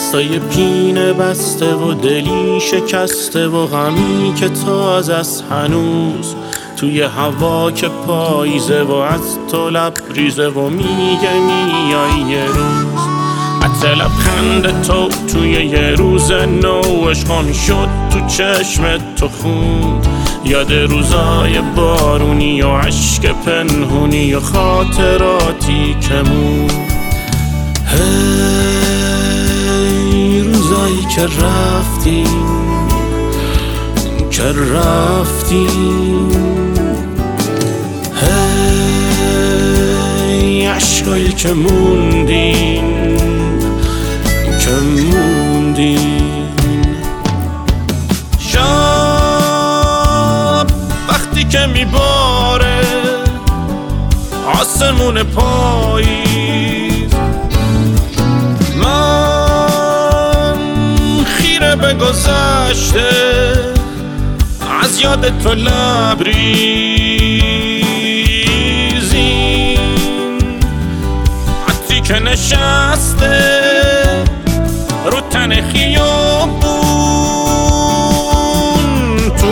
دستای پینه بسته و دلی شکسته و غمی که تازه است هنوز توی هوا که پاییزه و از تو لبریزه و میگه میای یه روز. عطر لبخند تو توی یه روز نو عشقم شد تو چشم تو خون، یاد روزای بارونی و عشق پنهونی و خاطراتی که مون. هی روزایی که رفتیم هی عشقایی که موندین شب وقتی که میباره آسمون پاییز، من خیره به گذشته از یاد تو لبریزین، عطری که نشسته رو تن خیابون تو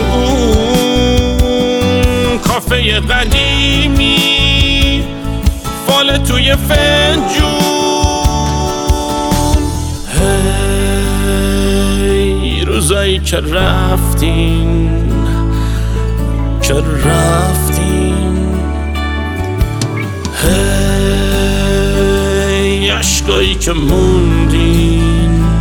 اون کافه قدیمی فال توی فنجون. هی روزایی که رفتین هی عشقایی که موندین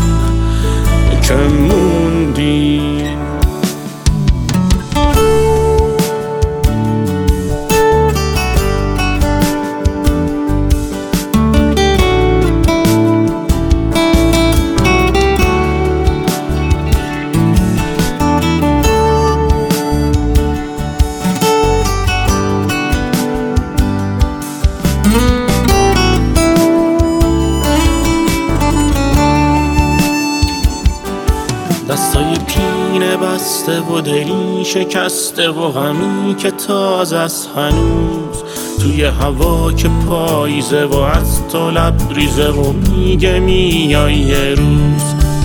دستای پینه بسته و دلی شکسته و غمی که تازه است هنوز توی هوا که پاییزه و از تو لبریزه و میگه میای یه روز.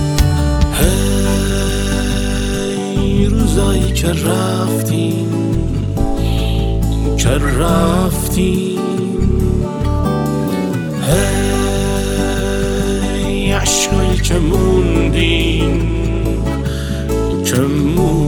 هی روزایی که رفتیم هی عشقایی که موندین